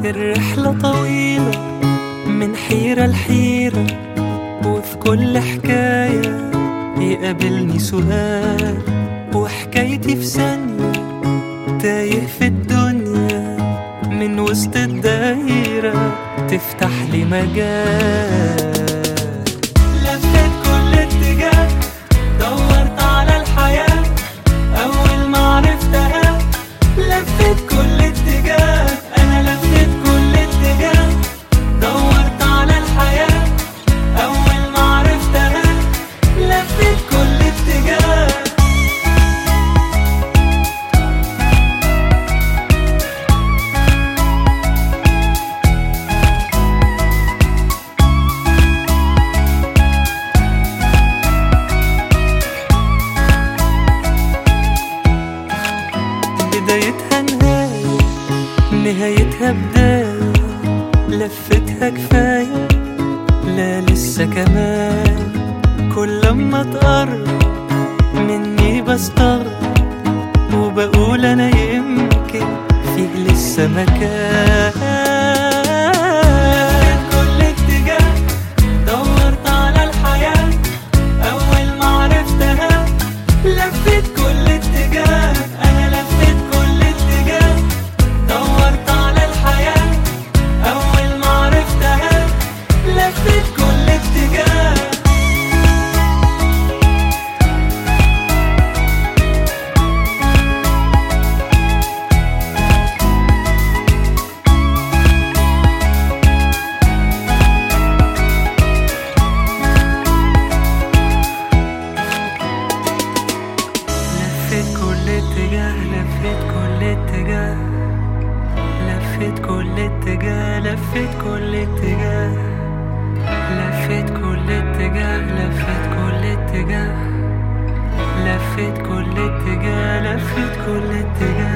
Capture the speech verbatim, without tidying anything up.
الرحلة طويلة من حيرة لحيرة، وفي كل حكاية يقابلني سؤال، وحكايتي في ثانية تايه في الدنيا، من وسط الدايرة تفتح لي مجال. لفيت كل اتجاه دورت على الحياة أول ما عرفتها، لفيت كل اتجاه أنا لفيت كل اتجاه دورت على الحياة أول ما عرفتها، لفيت كل اتجاه. بدايتها نهاية نهايتها بداية، لفتها كفاية لا لسه كمان، كل لما تقرب مني بستغرب وبقول أنا يمكن فيه لسه مكان. كل اتجاه دورت على الحياة أول ما عرفتها، لفيت كل اتجاه أنا لفيت كل اتجاه دورت على الحياة أول ما عرفتها، لفيت كل اتجاه. لفيت كل اتجاه لفيت كل اتجاه لفيت كل اتجاه لفيت كل اتجاه لفيت كل اتجاه لفيت كل اتجاه لفيت كل اتجاه لفيت كل اتجاه.